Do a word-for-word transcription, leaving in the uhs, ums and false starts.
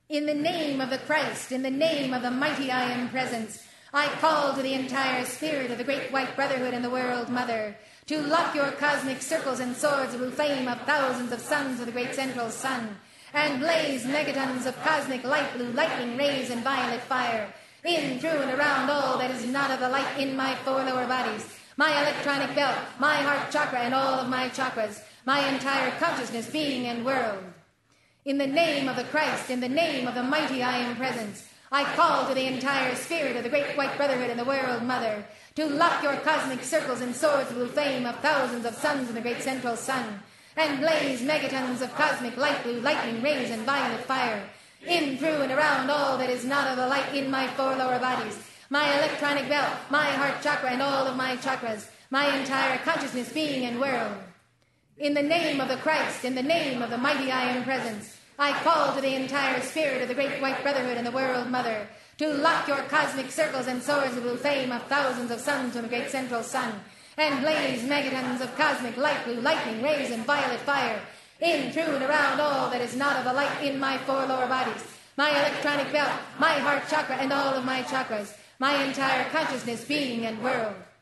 In the name of the Christ, in the name of the mighty I Am Presence, I call to the entire spirit of the great white brotherhood and the world mother to lock your cosmic circles and swords of blue flame of thousands of suns of the great central sun, and blaze megatons of cosmic light, blue lightning rays and violet fire, in, through, and around all that is not of the light in my four lower bodies, my electronic belt, my heart chakra, and all of my chakras, my entire consciousness, being, and world. In the name of the Christ, in the name of the mighty I Am Presence, I call to the entire spirit of the great white brotherhood and the world mother to lock your cosmic circles and swords of blue flame of thousands of suns in the great central sun, and blaze megatons of cosmic light, blue lightning rays and violet fire, in, through, and around all that is not of the light in my four lower bodies, my electronic belt, my heart chakra, and all of my chakras, my entire consciousness, being, and world. In the name of the Christ, in the name of the mighty I Am Presence, I call to the entire spirit of the great white brotherhood and the world mother to lock your cosmic circles and swords of blue flame of thousands of suns from the great central sun, and blaze megatons of cosmic light, blue lightning rays and violet fire, in, through, and around all that is not of the light in my four lower bodies, my electronic belt, my heart chakra, and all of my chakras, my entire consciousness, being, and world.